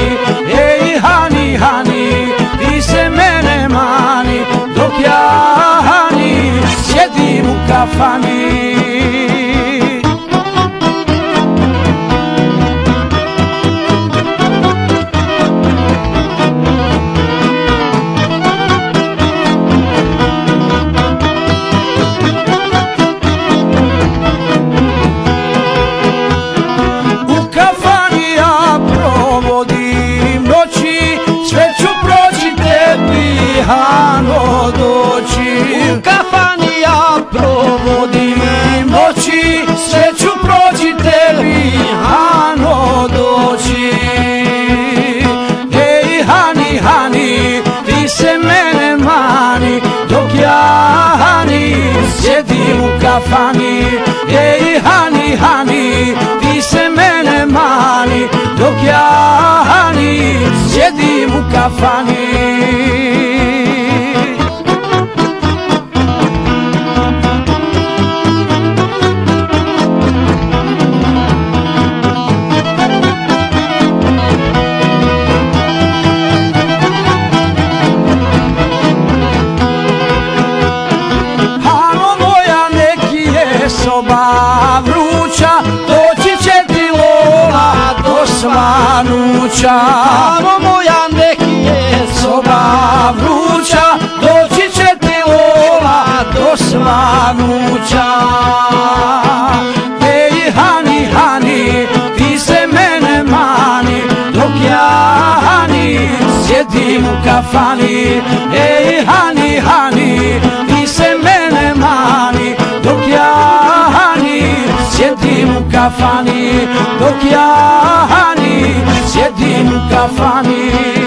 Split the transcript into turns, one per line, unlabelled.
ej hani, hani, ti se mene mani, dok ja hani, sjedim u kafani. Hano doći,
u kafani ja provodim
noći, sve ću proći tebi, Hano doći. Ej hani, hani, ti se mene mani, dok ja hani, sjedim u kafani. Ej hani, hani, ti se mene mani, dok ja hani, sjedim u kafani. Soba vruća, doći će ti Lola do svanuća.
Hano moja neki je
soba vruća, doći će ti Lola do svanuća. Ej hani, hani, ti se mene mani, dok ja hani, sjedim u kafani. Ej hani, hani, ti se mene mani, dok ja sjedim u kafani, dok ja hani, sjedim u kafani.